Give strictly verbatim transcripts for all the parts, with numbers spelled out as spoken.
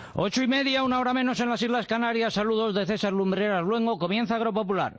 Ocho y media, una hora menos en las Islas Canarias. Saludos de César Lumbreras Luengo. Comienza Agropopular.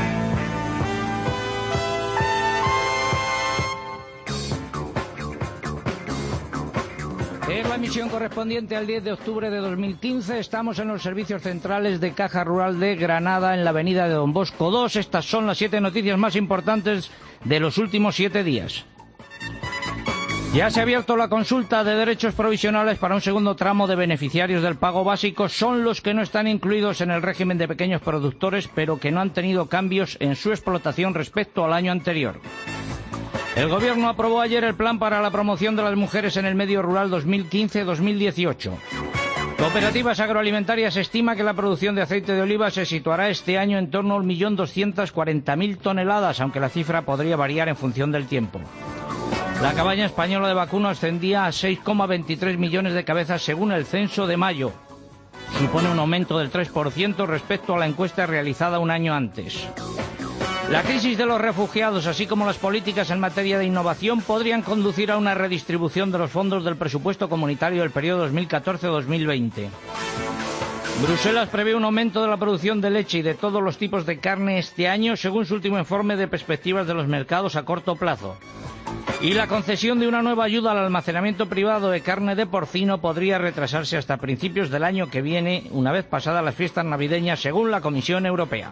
Es la emisión correspondiente al diez de octubre de dos mil quince. Estamos en los servicios centrales de Caja Rural de Granada, en la avenida de Don Bosco dos. Estas son las siete noticias más importantes de los últimos siete días. Ya se ha abierto la consulta de derechos provisionales para un segundo tramo de beneficiarios del pago básico. Son los que no están incluidos en el régimen de pequeños productores, pero que no han tenido cambios en su explotación respecto al año anterior. El Gobierno aprobó ayer el Plan para la Promoción de las Mujeres en el Medio Rural dos mil quince a dos mil dieciocho. Cooperativas Agroalimentarias estima que la producción de aceite de oliva se situará este año en torno al un millón doscientas cuarenta mil toneladas, aunque la cifra podría variar en función del tiempo. La cabaña española de vacuno ascendía a seis coma veintitrés millones de cabezas según el censo de mayo. Supone un aumento del tres por ciento respecto a la encuesta realizada un año antes. La crisis de los refugiados, así como las políticas en materia de innovación, podrían conducir a una redistribución de los fondos del presupuesto comunitario del periodo dos mil catorce a dos mil veinte. Bruselas prevé un aumento de la producción de leche y de todos los tipos de carne este año, según su último informe de perspectivas de los mercados a corto plazo. Y la concesión de una nueva ayuda al almacenamiento privado de carne de porcino podría retrasarse hasta principios del año que viene, una vez pasadas las fiestas navideñas, según la Comisión Europea.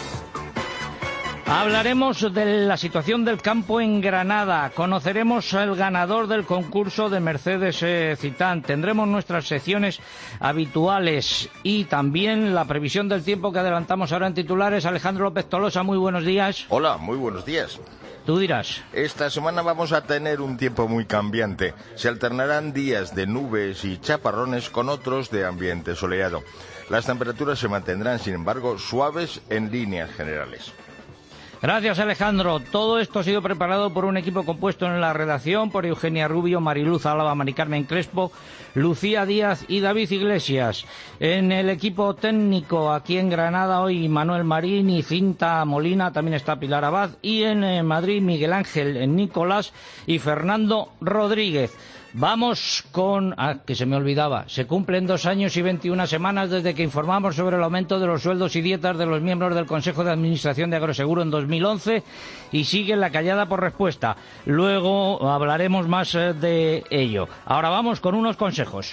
Hablaremos de la situación del campo en Granada, conoceremos al ganador del concurso de Mercedes eh, Citán, tendremos nuestras secciones habituales y también la previsión del tiempo que adelantamos ahora en titulares. Alejandro López Tolosa, muy buenos días. Hola, muy buenos días. Tú dirás. Esta semana vamos a tener un tiempo muy cambiante. Se alternarán días de nubes y chaparrones con otros de ambiente soleado. Las temperaturas se mantendrán, sin embargo, suaves en líneas generales. Gracias, Alejandro. Todo esto ha sido preparado por un equipo compuesto en la redacción por Eugenia Rubio, Mariluz Álava, Mari Carmen Crespo, Lucía Díaz y David Iglesias. En el equipo técnico aquí en Granada hoy Manuel Marín y Cinta Molina, también está Pilar Abad, y en eh, Madrid Miguel Ángel Nicolás y Fernando Rodríguez. Vamos con... Ah, que se me olvidaba. Se cumplen dos años y veintiuna semanas desde que informamos sobre el aumento de los sueldos y dietas de los miembros del Consejo de Administración de Agroseguro en dos mil once y sigue la callada por respuesta. Luego hablaremos más eh, de ello. Ahora vamos con unos consejos.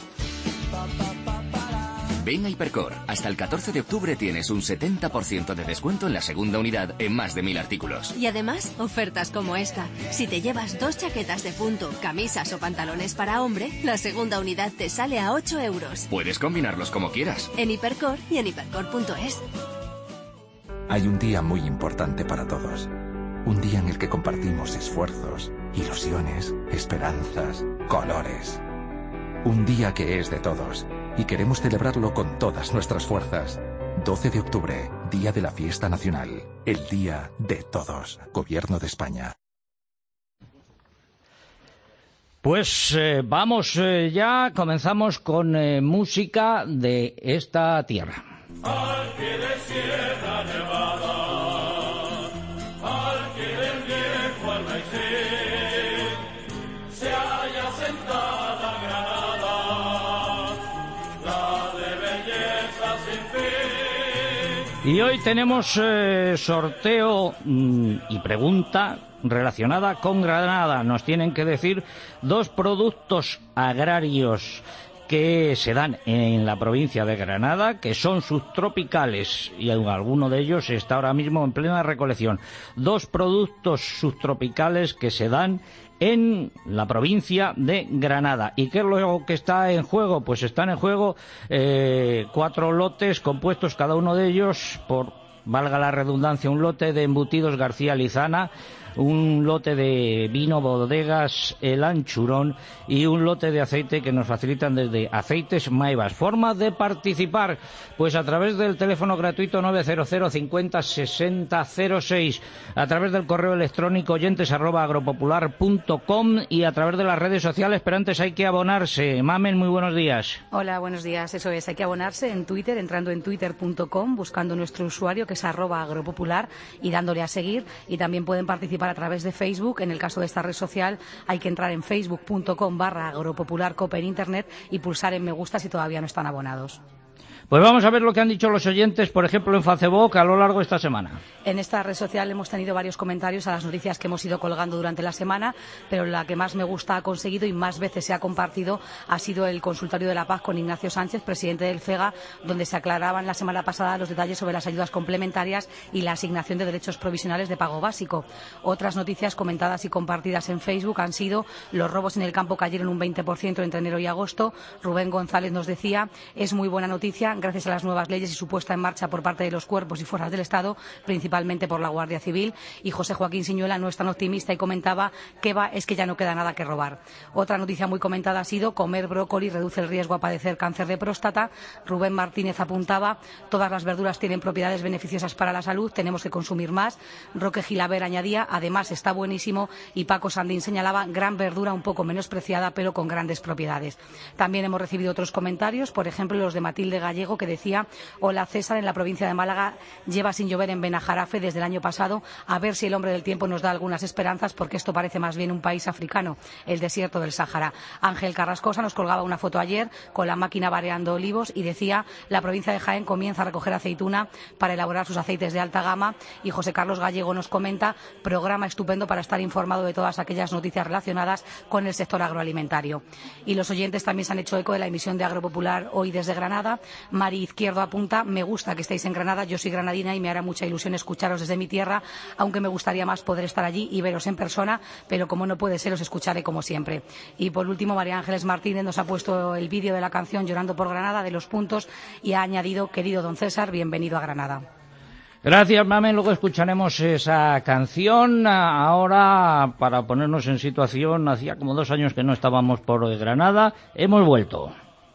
Ven a Hipercor. Hasta el catorce de octubre tienes un setenta por ciento de descuento en la segunda unidad en más de mil artículos. Y además, ofertas como esta. Si te llevas dos chaquetas de punto, camisas o pantalones para hombre, la segunda unidad te sale a ocho euros. Puedes combinarlos como quieras. En Hipercor y en hipercor punto es. Hay un día muy importante para todos. Un día en el que compartimos esfuerzos, ilusiones, esperanzas, colores. Un día que es de todos. Y queremos celebrarlo con todas nuestras fuerzas. doce de octubre, Día de la Fiesta Nacional. El Día de Todos. Gobierno de España. Pues eh, vamos eh, ya, comenzamos con eh, música de esta tierra. Al pie de Sierra Nevada, al pie del viejo Albaicín, se halla sentada Granada, la de belleza sin fin. Y hoy tenemos eh, sorteo mmm, y pregunta relacionada con Granada. Nos tienen que decir dos productos agrarios que se dan en la provincia de Granada, que son subtropicales, y alguno de ellos está ahora mismo en plena recolección. Dos productos subtropicales que se dan en la provincia de Granada. ¿Y qué es lo que está en juego? Pues están en juego eh, cuatro lotes compuestos, cada uno de ellos por, valga la redundancia, un lote de embutidos García Lizana, un lote de vino Bodegas El Anchurón y un lote de aceite que nos facilitan desde Aceites Maivas. Forma de participar, pues a través del teléfono gratuito nueve cero cero cincuenta sesenta cero seis, a través del correo electrónico oyentes arroba agropopular punto com y a través de las redes sociales, pero antes hay que abonarse. Mamen, muy buenos días. Hola, buenos días. Eso es, hay que abonarse en Twitter, entrando en twitter punto com, buscando nuestro usuario que es arroba agropopular y dándole a seguir, y también pueden participar participar a través de Facebook. En el caso de esta red social hay que entrar en facebook.com barra agropopularcope en internet y pulsar en me gusta si todavía no están abonados. Pues vamos a ver lo que han dicho los oyentes, por ejemplo, en Facebook a lo largo de esta semana. En esta red social hemos tenido varios comentarios a las noticias que hemos ido colgando durante la semana, pero la que más me gusta ha conseguido y más veces se ha compartido ha sido el consultorio de la paz con Ignacio Sánchez, presidente del FEGA, donde se aclaraban la semana pasada los detalles sobre las ayudas complementarias y la asignación de derechos provisionales de pago básico. Otras noticias comentadas y compartidas en Facebook han sido los robos en el campo cayeron un veinte por ciento entre enero y agosto. Rubén González nos decía, es muy buena noticia, gracias a las nuevas leyes y su puesta en marcha por parte de los cuerpos y fuerzas del Estado, principalmente por la Guardia Civil. Y José Joaquín Siñuela no es tan optimista y comentaba que va, es que ya no queda nada que robar. Otra noticia muy comentada ha sido comer brócoli reduce el riesgo a padecer cáncer de próstata. Rubén Martínez apuntaba, todas las verduras tienen propiedades beneficiosas para la salud, tenemos que consumir más. Roque Gilaber añadía, además está buenísimo. Y Paco Sandín señalaba, gran verdura un poco menospreciada, pero con grandes propiedades. También hemos recibido otros comentarios, por ejemplo los de Matilde Gallego, que decía, hola César, en la provincia de Málaga lleva sin llover en Benajarafe desde el año pasado, a ver si el hombre del tiempo nos da algunas esperanzas, porque esto parece más bien un país africano, el desierto del Sáhara. Ángel Carrascosa nos colgaba una foto ayer con la máquina bareando olivos y decía, la provincia de Jaén comienza a recoger aceituna para elaborar sus aceites de alta gama. Y José Carlos Gallego nos comenta, programa estupendo para estar informado de todas aquellas noticias relacionadas con el sector agroalimentario. Y los oyentes también se han hecho eco de la emisión de Agropopular hoy desde Granada. Mari Izquierdo apunta, me gusta que estéis en Granada, yo soy granadina y me hará mucha ilusión escucharos desde mi tierra, aunque me gustaría más poder estar allí y veros en persona, pero como no puede ser, os escucharé como siempre. Y por último, María Ángeles Martínez nos ha puesto el vídeo de la canción Llorando por Granada, de Los Puntos, y ha añadido, querido don César, bienvenido a Granada. Gracias, Mamen. Luego escucharemos esa canción. Ahora, para ponernos en situación, hacía como dos años que no estábamos por Granada. Hemos vuelto.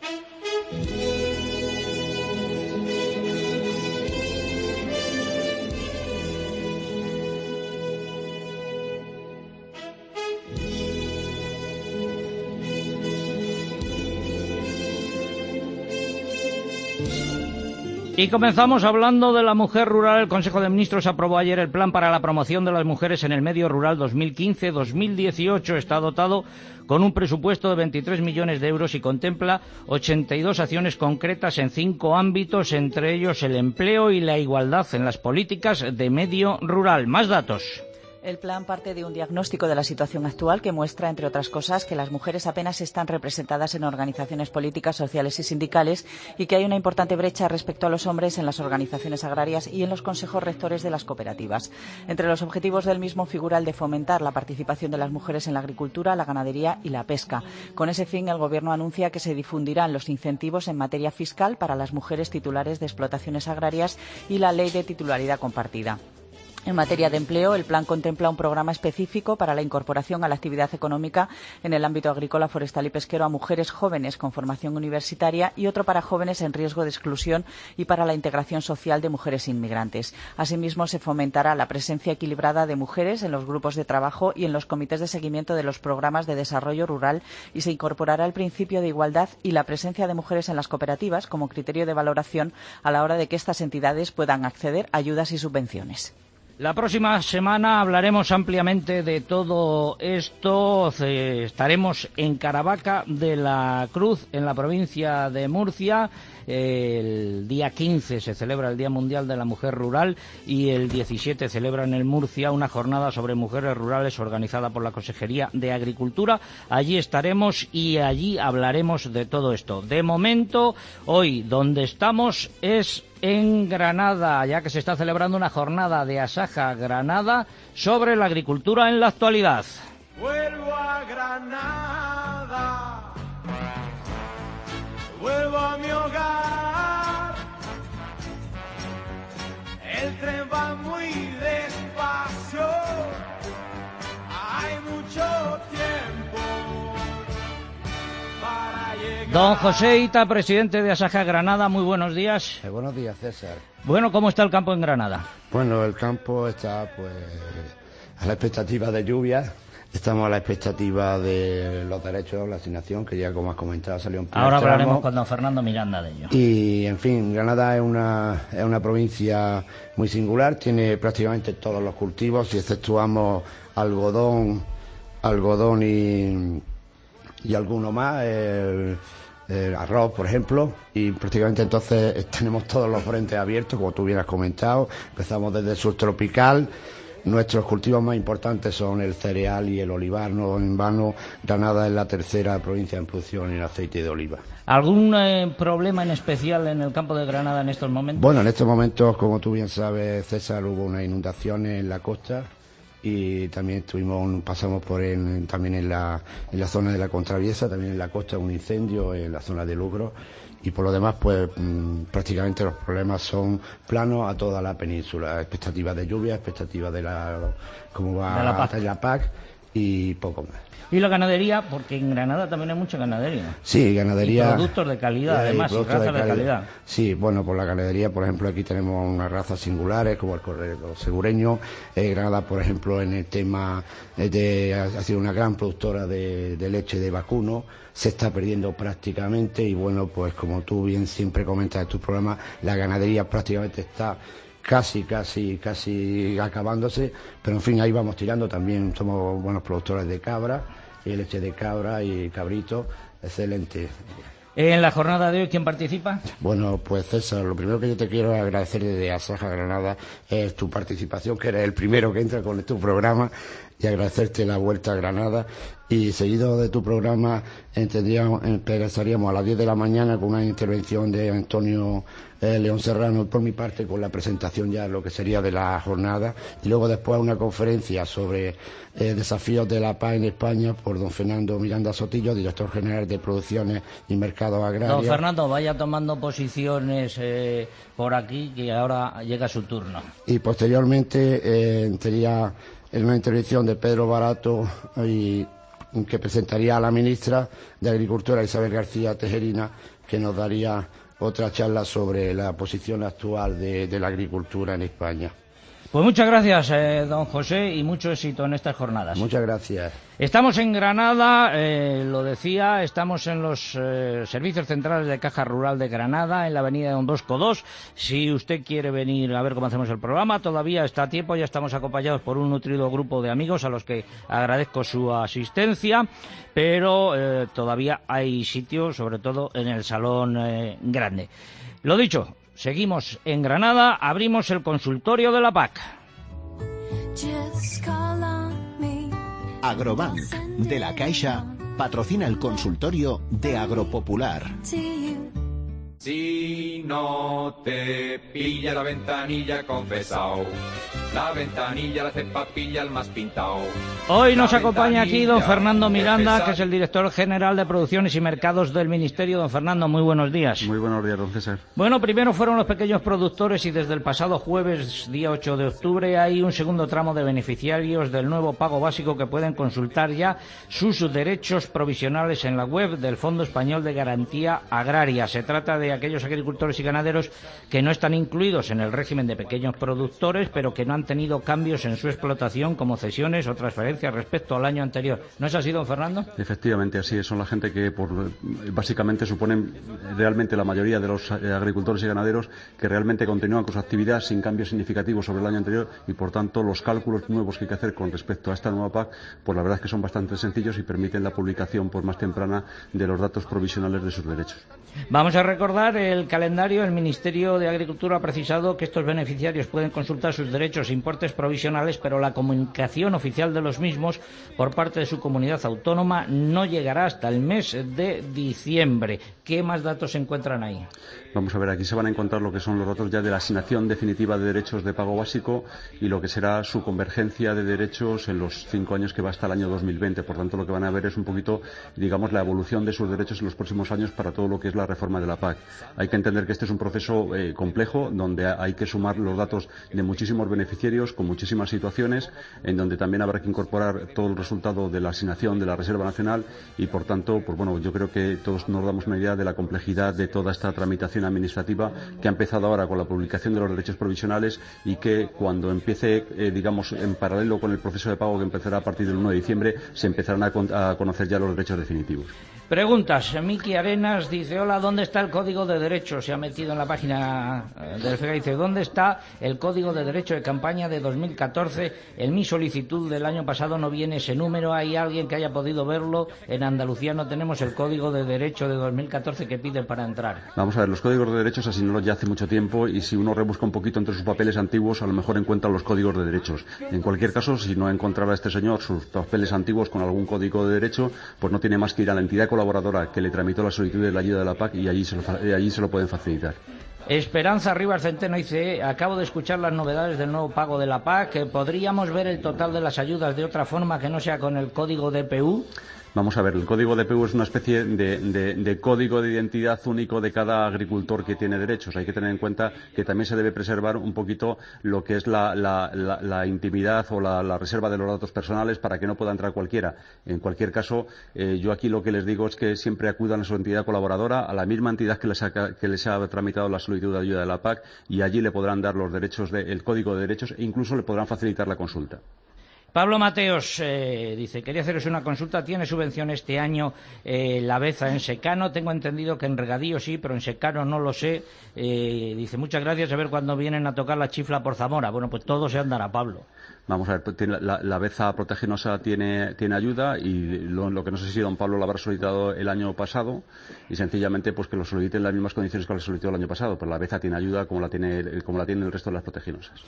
Y comenzamos hablando de la mujer rural. El Consejo de Ministros aprobó ayer el Plan para la Promoción de las Mujeres en el Medio Rural dos mil quince a dos mil dieciocho. Está dotado con un presupuesto de veintitrés millones de euros y contempla ochenta y dos acciones concretas en cinco ámbitos, entre ellos el empleo y la igualdad en las políticas de medio rural. Más datos. El plan parte de un diagnóstico de la situación actual que muestra, entre otras cosas, que las mujeres apenas están representadas en organizaciones políticas, sociales y sindicales y que hay una importante brecha respecto a los hombres en las organizaciones agrarias y en los consejos rectores de las cooperativas. Entre los objetivos del mismo figura el de fomentar la participación de las mujeres en la agricultura, la ganadería y la pesca. Con ese fin, el Gobierno anuncia que se difundirán los incentivos en materia fiscal para las mujeres titulares de explotaciones agrarias y la ley de titularidad compartida. En materia de empleo, el plan contempla un programa específico para la incorporación a la actividad económica en el ámbito agrícola, forestal y pesquero a mujeres jóvenes con formación universitaria y otro para jóvenes en riesgo de exclusión y para la integración social de mujeres inmigrantes. Asimismo, se fomentará la presencia equilibrada de mujeres en los grupos de trabajo y en los comités de seguimiento de los programas de desarrollo rural y se incorporará el principio de igualdad y la presencia de mujeres en las cooperativas como criterio de valoración a la hora de que estas entidades puedan acceder a ayudas y subvenciones. La próxima semana hablaremos ampliamente de todo esto. Estaremos en Caravaca de la Cruz, en la provincia de Murcia. El día quince se celebra el Día Mundial de la Mujer Rural y el diecisiete celebran en Murcia una jornada sobre mujeres rurales organizada por la Consejería de Agricultura. Allí estaremos y allí hablaremos de todo esto. De momento, hoy donde estamos es en Granada, ya que se está celebrando una jornada de Asaja Granada sobre la agricultura en la actualidad. Vuelvo a Granada, vuelvo a mi hogar, el tren va muy despacio, hay mucho tiempo para llegar. Don José Ita, presidente de Asaja Granada, muy buenos días. Eh, buenos días, César. Bueno, ¿cómo está el campo en Granada? Bueno, el campo está pues a la expectativa de lluvia, Estamos a la expectativa de los derechos, la asignación, que ya como has comentado salió un primer Ahora tramo. hablaremos con don Fernando Miranda de ello. Y, en fin, Granada es una, es una provincia muy singular, tiene prácticamente todos los cultivos, si exceptuamos algodón, algodón y, y alguno más, el, el arroz, por ejemplo, y prácticamente entonces tenemos todos los frentes abiertos, como tú bien has comentado. Empezamos desde el subtropical. Nuestros cultivos más importantes son el cereal y el olivar, no en vano. Granada es la tercera provincia en producción en aceite de oliva. ¿Algún eh, problema en especial en el campo de Granada en estos momentos? Bueno, en estos momentos, como tú bien sabes, César, hubo unas inundaciones en la costa y también estuvimos, pasamos por en, también en la, en la zona de la Contraviesa, también en la costa un incendio en la zona de Lugro. Y por lo demás, pues mmm, prácticamente los problemas son planos a toda la península. Expectativas de lluvia, expectativas de la cómo va de la PAC. la P A C y poco más. Y la ganadería, porque en Granada también hay mucha ganadería. Sí, ganadería. Y productos de calidad, y además, y razas de calidad. de calidad. Sí, bueno, por la ganadería, por ejemplo, aquí tenemos unas razas singulares, como el corredor segureño. Eh, Granada, por ejemplo, en el tema de, ha sido una gran productora de, de leche de vacuno. Se está perdiendo prácticamente y, bueno, pues como tú bien siempre comentas en tus programas, la ganadería prácticamente está casi, casi, casi acabándose, pero en fin, ahí vamos tirando. También somos buenos productores de cabra, y leche de cabra y cabrito, excelente. ¿En la jornada de hoy quién participa? Bueno, pues César, lo primero que yo te quiero agradecer desde Asaja Granada es tu participación, que eres el primero que entra con tu programa, y agradecerte la vuelta a Granada. Y seguido de tu programa empezaríamos a las diez de la mañana con una intervención de Antonio eh, León Serrano, por mi parte con la presentación ya lo que sería de la jornada, y luego después una conferencia sobre eh, desafíos de la paz en España por don Fernando Miranda Sotillo, director general de Producciones y Mercados Agrarios. Don Fernando, vaya tomando posiciones eh, por aquí, que ahora llega su turno. Y posteriormente eh, sería en una intervención de Pedro Barato, y que presentaría a la ministra de Agricultura, Isabel García Tejerina, que nos daría otra charla sobre la posición actual de, de la agricultura en España. Pues muchas gracias, eh, don José, y mucho éxito en estas jornadas. Muchas gracias. Estamos en Granada, eh, lo decía, estamos en los eh, servicios centrales de Caja Rural de Granada, en la avenida Don Bosco dos. Si usted quiere venir a ver cómo hacemos el programa, todavía está a tiempo, ya estamos acompañados por un nutrido grupo de amigos a los que agradezco su asistencia, pero eh, todavía hay sitio, sobre todo en el salón eh, grande. Lo dicho, seguimos en Granada, abrimos el consultorio de la P A C. Agrobank, de la Caixa, patrocina el consultorio de Agropopular. Si no te pilla la ventanilla, confesao. La ventanilla la hace papilla el más pintao. Hoy nos acompaña aquí don Fernando Miranda, que es el director general de Producciones y Mercados del Ministerio. Don Fernando, muy buenos días. Muy buenos días, don César. Bueno, primero fueron los pequeños productores y desde el pasado jueves, día ocho de octubre, hay un segundo tramo de beneficiarios del nuevo pago básico que pueden consultar ya sus derechos provisionales en la web del Fondo Español de Garantía Agraria. Se trata de aquellos agricultores y ganaderos que no están incluidos en el régimen de pequeños productores, pero que no han tenido cambios en su explotación como cesiones o transferencias respecto al año anterior. ¿No es así, don Fernando? Efectivamente, así es. Son la gente que por, básicamente suponen realmente la mayoría de los agricultores y ganaderos que realmente continúan con su actividad sin cambios significativos sobre el año anterior, y por tanto los cálculos nuevos que hay que hacer con respecto a esta nueva P A C, pues la verdad es que son bastante sencillos y permiten la publicación por más temprana de los datos provisionales de sus derechos. Vamos a recordar el calendario. El Ministerio de Agricultura ha precisado que estos beneficiarios pueden consultar sus derechos e importes provisionales, pero la comunicación oficial de los mismos por parte de su comunidad autónoma no llegará hasta el mes de diciembre. ¿Qué más datos se encuentran ahí? Vamos a ver, aquí se van a encontrar lo que son los datos ya de la asignación definitiva de derechos de pago básico y lo que será su convergencia de derechos en los cinco años que va hasta el año dos mil veinte. Por tanto, lo que van a ver es un poquito, digamos, la evolución de sus derechos en los próximos años para todo lo que es la reforma de la P A C. Hay que entender que este es un proceso eh, complejo, donde hay que sumar los datos de muchísimos beneficiarios beneficiarios con muchísimas situaciones en donde también habrá que incorporar todo el resultado de la asignación de la Reserva Nacional y, por tanto, pues bueno, yo creo que todos nos damos una idea de la complejidad de toda esta tramitación administrativa que ha empezado ahora con la publicación de los derechos provisionales y que cuando empiece, eh, digamos, en paralelo con el proceso de pago que empezará a partir del uno de diciembre, se empezarán a, con a conocer ya los derechos definitivos. Preguntas. Miki Arenas dice, hola, ¿dónde está el Código de Derechos? Se ha metido en la página del FEGA y dice, ¿dónde está el Código de Derecho de campaña de dos mil catorce? En mi solicitud del año pasado no viene ese número. ¿Hay alguien que haya podido verlo? En Andalucía no tenemos el Código de Derecho de dos mil catorce que piden para entrar. Vamos a ver, los códigos de derechos asignados ya hace mucho tiempo y si uno rebusca un poquito entre sus papeles antiguos, a lo mejor encuentra los códigos de derechos. En cualquier caso, si no encontraba este señor sus papeles antiguos con algún código de derecho, pues no tiene más que ir a la entidad colaboradora que le tramitó la solicitud de la ayuda de la P A C y allí se lo, allí se lo pueden facilitar. Esperanza Rivas Centeno dice, acabo de escuchar las novedades del nuevo pago de la P A C, ¿podríamos ver el total de las ayudas de otra forma que no sea con el código D P U? Vamos a ver, el código D P U es una especie de, de, de código de identidad único de cada agricultor que tiene derechos. Hay que tener en cuenta que también se debe preservar un poquito lo que es la, la, la, la intimidad o la, la reserva de los datos personales para que no pueda entrar cualquiera. En cualquier caso, eh, yo aquí lo que les digo es que siempre acudan a su entidad colaboradora, a la misma entidad que les ha, que les ha tramitado la solicitud de ayuda de la P A C y allí le podrán dar los derechos de, el código de derechos e incluso le podrán facilitar la consulta. Pablo Mateos eh, dice, quería haceros una consulta, ¿tiene subvención este año eh, la Beza en secano? Tengo entendido que en regadío sí, pero en secano no lo sé. Eh, dice, muchas gracias, a ver cuándo vienen a tocar la chifla por Zamora. Bueno, pues todo se andará, Pablo. Vamos a ver, la, la Beza protegenosa tiene, tiene ayuda y lo, lo que no sé si don Pablo lo habrá solicitado el año pasado y sencillamente pues que lo solicite en las mismas condiciones que lo solicitó el año pasado, pero la Beza tiene ayuda como la tiene, como la tiene el resto de las proteginosas.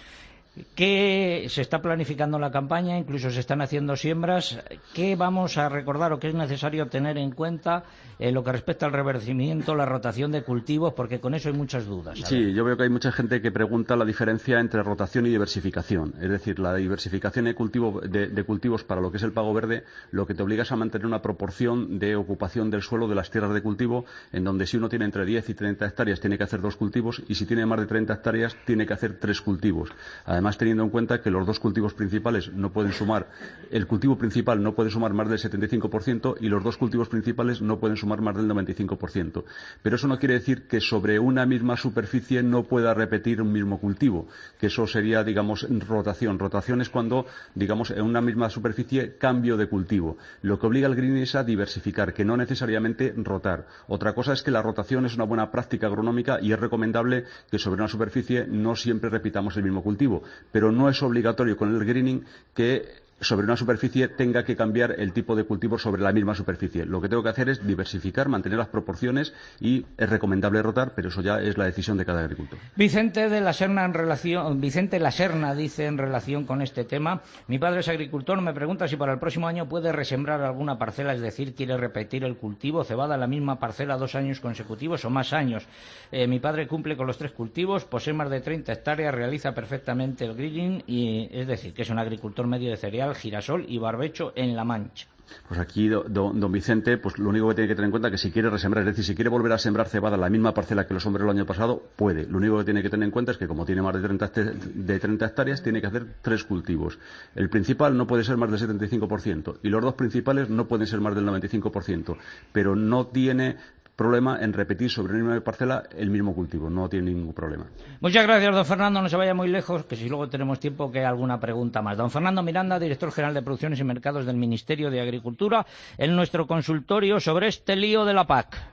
¿Qué se está planificando la campaña? Incluso se están haciendo siembras. ¿Qué vamos a recordar o qué es necesario tener en cuenta en lo que respecta al revertimiento, la rotación de cultivos? Porque con eso hay muchas dudas. Sí, yo veo que hay mucha gente que pregunta la diferencia entre rotación y diversificación. Es decir, la diversificación de, cultivo, de, de cultivos para lo que es el pago verde, lo que te obliga es a mantener una proporción de ocupación del suelo de las tierras de cultivo, en donde si uno tiene entre diez y treinta hectáreas tiene que hacer dos cultivos y si tiene más de treinta hectáreas tiene que hacer tres cultivos. Además, teniendo en cuenta que los dos cultivos principales no pueden sumar, el cultivo principal no puede sumar más del setenta y cinco por ciento y los dos cultivos principales no pueden sumar más del noventa y cinco por ciento. Pero eso no quiere decir que sobre una misma superficie no pueda repetir un mismo cultivo, que eso sería, digamos, rotación. Rotación es cuando, digamos, en una misma superficie cambio de cultivo. Lo que obliga al greening es a diversificar, que no necesariamente rotar. Otra cosa es que la rotación es una buena práctica agronómica y es recomendable que sobre una superficie no siempre repitamos el mismo cultivo, pero no es obligatorio con el greening que sobre una superficie tenga que cambiar el tipo de cultivo sobre la misma superficie. Lo que tengo que hacer es diversificar, mantener las proporciones y es recomendable rotar, pero eso ya es la decisión de cada agricultor. Vicente de la Serna en relación, Vicente La Serna dice en relación con este tema, mi padre es agricultor, me pregunta si para el próximo año puede resembrar alguna parcela, es decir, quiere repetir el cultivo, cebada en la misma parcela dos años consecutivos o más años. Eh, mi padre cumple con los tres cultivos, posee más de treinta hectáreas, realiza perfectamente el greening y es decir, que es un agricultor medio de cereal, girasol y barbecho en La Mancha. Pues aquí, don, don Vicente, pues lo único que tiene que tener en cuenta es que si quiere resembrar, es decir, si quiere volver a sembrar cebada en la misma parcela que lo sembró el año pasado, puede. Lo único que tiene que tener en cuenta es que como tiene más de treinta, de treinta hectáreas, tiene que hacer tres cultivos. El principal no puede ser más del setenta y cinco por ciento y los dos principales no pueden ser más del noventa y cinco por ciento, pero no tiene problema en repetir sobre una misma parcela el mismo cultivo, no tiene ningún problema. Muchas gracias, don Fernando, no se vaya muy lejos, que si luego tenemos tiempo que hay alguna pregunta más. Don Fernando Miranda, director general de Producciones y Mercados del Ministerio de Agricultura, en nuestro consultorio sobre este lío de la P A C.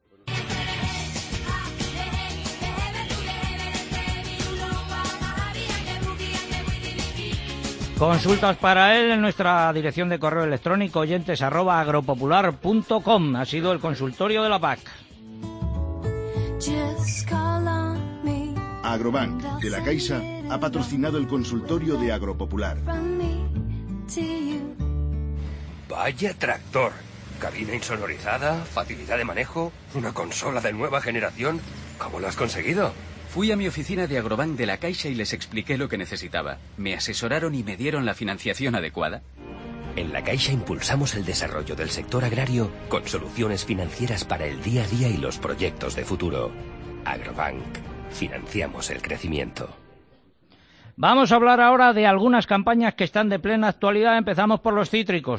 Consultas para él en nuestra dirección de correo electrónico oyentes arroba agropopular punto com. Ha sido el consultorio de la P A C. Agrobank de la Caixa ha patrocinado el consultorio de Agropopular. Vaya tractor. Cabina insonorizada, facilidad de manejo, una consola de nueva generación. ¿Cómo lo has conseguido? Fui a mi oficina de Agrobank de la Caixa y les expliqué lo que necesitaba. Me asesoraron y me dieron la financiación adecuada. En la Caixa impulsamos el desarrollo del sector agrario con soluciones financieras para el día a día y los proyectos de futuro. Agrobank. Financiamos el crecimiento. Vamos a hablar ahora de algunas campañas que están de plena actualidad. Empezamos por los cítricos.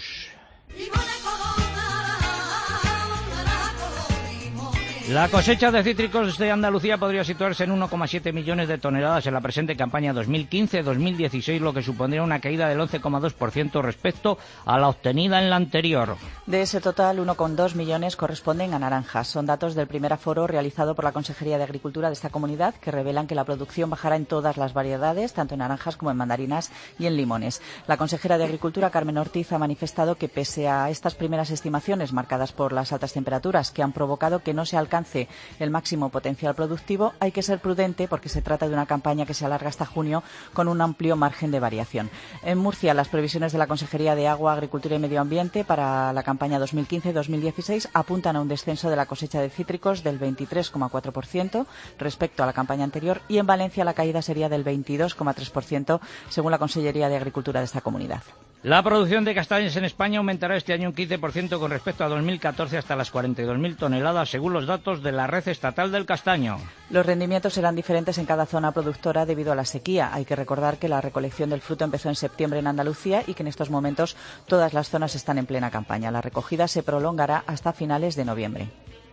La cosecha de cítricos de Andalucía podría situarse en uno coma siete millones de toneladas en la presente campaña dos mil quince dos mil dieciséis, lo que supondría una caída del once coma dos por ciento respecto a la obtenida en la anterior. De ese total, uno coma dos millones corresponden a naranjas. Son datos del primer aforo realizado por la Consejería de Agricultura de esta comunidad, que revelan que la producción bajará en todas las variedades, tanto en naranjas como en mandarinas y en limones. La consejera de Agricultura, Carmen Ortiz, ha manifestado que pese a estas primeras estimaciones marcadas por las altas temperaturas que han provocado que no se alcance el máximo potencial productivo, hay que ser prudente porque se trata de una campaña que se alarga hasta junio con un amplio margen de variación. En Murcia, las previsiones de la Consejería de Agua, Agricultura y Medio Ambiente para la campaña dos mil quince dos mil dieciséis apuntan a un descenso de la cosecha de cítricos del veintitrés coma cuatro por ciento respecto a la campaña anterior, y en Valencia la caída sería del veintidós coma tres por ciento según la Consellería de Agricultura de esta comunidad. La producción de castañas en España aumentará este año un quince por ciento con respecto a dos mil catorce hasta las cuarenta y dos mil toneladas, según los datos de la Red Estatal del Castaño. Los rendimientos serán diferentes en cada zona productora debido a la sequía. Hay que recordar que la recolección del fruto empezó en septiembre en Andalucía y que en estos momentos todas las zonas están en plena campaña. La recogida se prolongará hasta finales de noviembre.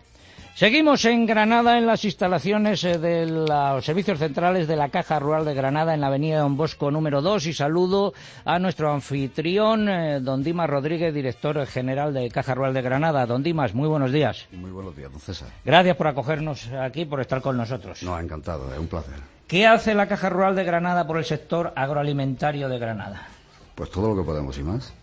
Seguimos en Granada, en las instalaciones de los servicios centrales de la Caja Rural de Granada, en la avenida Don Bosco número dos, y saludo a nuestro anfitrión, eh, don Dimas Rodríguez, director general de Caja Rural de Granada. Don Dimas, muy buenos días. Muy buenos días, don César. Gracias por acogernos aquí, por estar con nosotros. No, encantado, es un placer. ¿Qué hace la Caja Rural de Granada por el sector agroalimentario de Granada? Pues todo lo que podemos y más.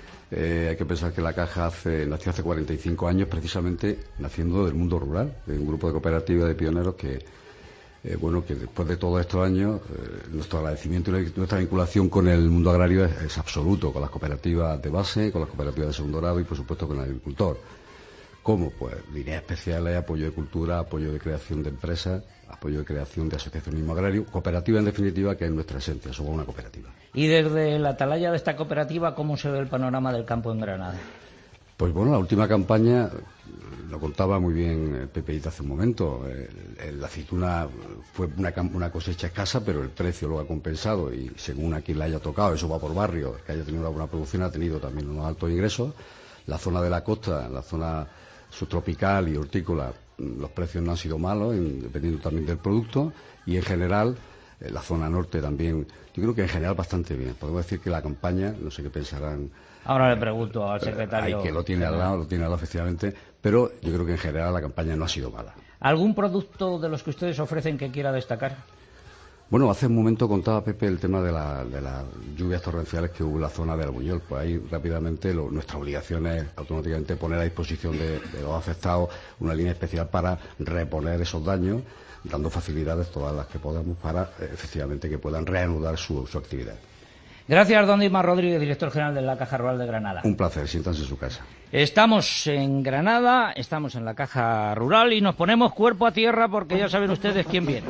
Eh, hay que pensar que la Caja hace, nació hace cuarenta y cinco años, precisamente naciendo del mundo rural, de un grupo de cooperativas de pioneros que, eh, bueno, que después de todos estos años, eh, nuestro agradecimiento y nuestra vinculación con el mundo agrario es, es absoluto, con las cooperativas de base, con las cooperativas de segundo grado y, por supuesto, con el agricultor. ¿Cómo? Pues líneas especiales, apoyo de cultura, apoyo de creación de empresas, apoyo de creación de asociacionismo agrario, cooperativa en definitiva, que es nuestra esencia, somos una cooperativa. Y desde la atalaya de esta cooperativa, ¿cómo se ve el panorama del campo en Granada? Pues bueno, la última campaña, lo contaba muy bien Pepeita hace un momento, la aceituna fue una, una cosecha escasa, pero el precio lo ha compensado y según a quien le haya tocado, eso va por barrio, que haya tenido una buena producción, ha tenido también unos altos ingresos. La zona de la costa, la zona subtropical y hortícola, los precios no han sido malos, dependiendo también del producto, y en general, eh, la zona norte también, yo creo que en general bastante bien. Podemos decir que la campaña, no sé qué pensarán. Ahora le pregunto al secretario. Hay que lo tiene al lado, lo tiene al lado efectivamente, pero yo creo que en general la campaña no ha sido mala. ¿Algún producto de los que ustedes ofrecen que quiera destacar? Bueno, hace un momento contaba Pepe el tema de, la, de las lluvias torrenciales que hubo en la zona de Albuñol. Pues ahí rápidamente lo, nuestra obligación es automáticamente poner a disposición de, de los afectados una línea especial para reponer esos daños, dando facilidades todas las que podamos para eh, efectivamente que puedan reanudar su, su actividad. Gracias, don Dimas Rodríguez, director general de la Caja Rural de Granada. Un placer, siéntanse en su casa. Estamos en Granada, estamos en la Caja Rural y nos ponemos cuerpo a tierra porque ya saben ustedes quién viene.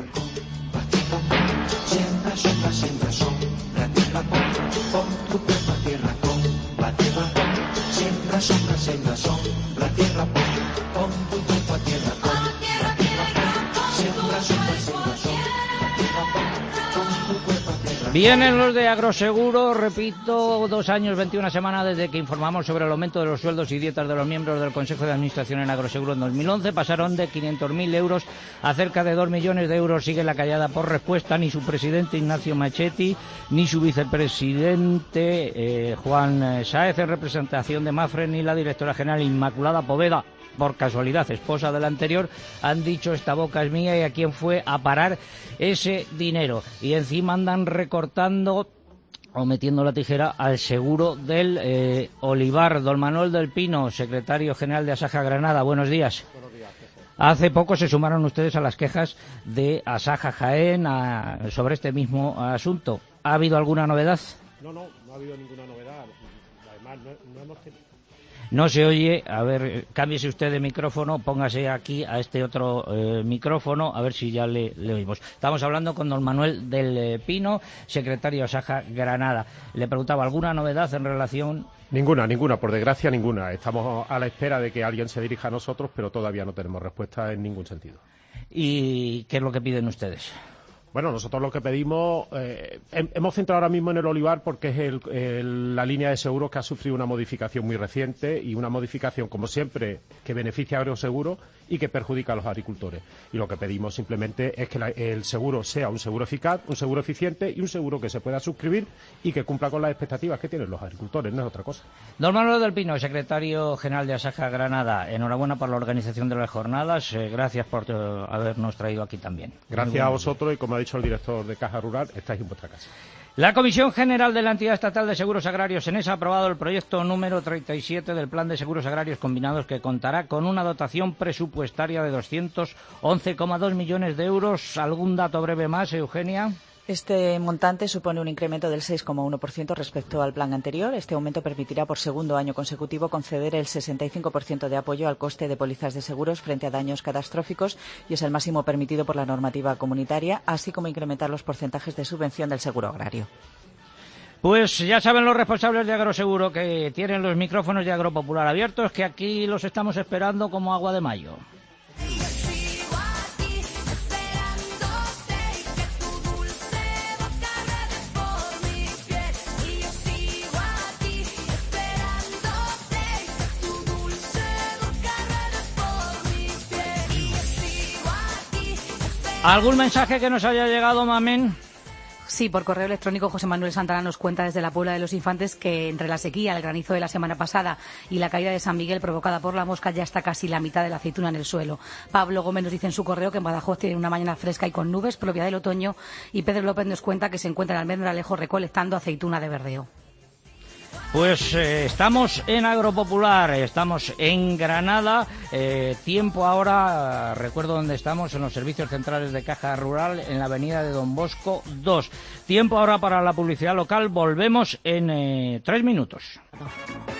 Siembra, siembra, siembra, sombra, tierra, pon, pon tu cuerpo a tierra, con la tierra, siembra, sombra, siembra, sombra, tierra, pon, pon tu cuerpo a tierra, con la tierra, siembra, sombra, siembra, sombra, tierra, pon, pon tu cuerpo a tierra. Vienen los de Agroseguro, repito, dos años, veintiuna semanas desde que informamos sobre el aumento de los sueldos y dietas de los miembros del Consejo de Administración en Agroseguro en dos mil once. Pasaron de quinientos mil euros a cerca de dos millones de euros. Sigue la callada por respuesta. Ni su presidente Ignacio Machetti, ni su vicepresidente eh, Juan Sáez, en representación de Mafre, ni la directora general Inmaculada Poveda, por casualidad esposa del anterior, han dicho esta boca es mía y a quién fue a parar ese dinero. Y encima andan recortando o metiendo la tijera al seguro del eh, olivar. Don Manuel del Pino, secretario general de Asaja Granada, buenos días. Buenos días, jefe. Hace poco se sumaron ustedes a las quejas de Asaja Jaén a, sobre este mismo asunto. ¿Ha habido alguna novedad? No, no, no ha habido ninguna novedad. Además, no, no hemos tenido... No se oye, a ver, cámbiese usted de micrófono, póngase aquí a este otro eh, micrófono, a ver si ya le, le oímos. Estamos hablando con don Manuel del eh, Pino, secretario de Asaja Granada. Le preguntaba, ¿alguna novedad en relación...? Ninguna, ninguna, por desgracia ninguna. Estamos a la espera de que alguien se dirija a nosotros, pero todavía no tenemos respuesta en ningún sentido. ¿Y qué es lo que piden ustedes? Bueno, nosotros lo que pedimos, eh, hemos centrado ahora mismo en el olivar porque es el, el, la línea de seguros que ha sufrido una modificación muy reciente y una modificación, como siempre, que beneficia a Agroseguro y que perjudica a los agricultores. Y lo que pedimos simplemente es que la, el seguro sea un seguro eficaz, un seguro eficiente y un seguro que se pueda suscribir y que cumpla con las expectativas que tienen los agricultores, no es otra cosa. Don Manuel del Pino, secretario general de Asaja Granada, enhorabuena por la organización de las jornadas, eh, gracias por uh, habernos traído aquí también. Gracias a vosotros y, como ha dicho el director de Caja Rural, estáis en vuestra casa. La Comisión General de la Entidad Estatal de Seguros Agrarios, ENESA, ha aprobado el proyecto número treinta y siete del Plan de Seguros Agrarios Combinados, que contará con una dotación presupuestaria de doscientos once coma dos millones de euros. ¿Algún dato breve más, Eugenia? Este montante supone un incremento del seis coma uno por ciento respecto al plan anterior. Este aumento permitirá por segundo año consecutivo conceder el sesenta y cinco por ciento de apoyo al coste de pólizas de seguros frente a daños catastróficos y es el máximo permitido por la normativa comunitaria, así como incrementar los porcentajes de subvención del seguro agrario. Pues ya saben los responsables de Agroseguro, que tienen los micrófonos de Agropopular abiertos, que aquí los estamos esperando como agua de mayo. ¿Algún mensaje que nos haya llegado, Mamen? Sí, por correo electrónico José Manuel Santana nos cuenta desde la Puebla de los Infantes que entre la sequía, el granizo de la semana pasada y la caída de San Miguel provocada por la mosca ya está casi la mitad de la aceituna en el suelo. Pablo Gómez nos dice en su correo que en Badajoz tiene una mañana fresca y con nubes propia del otoño, y Pedro López nos cuenta que se encuentra en Almendralejo recolectando aceituna de verdeo. Pues eh, estamos en Agropopular, estamos en Granada, eh, tiempo ahora, recuerdo dónde estamos, en los servicios centrales de Caja Rural, en la avenida de Don Bosco dos. Tiempo ahora para la publicidad local, volvemos en eh, tres minutos.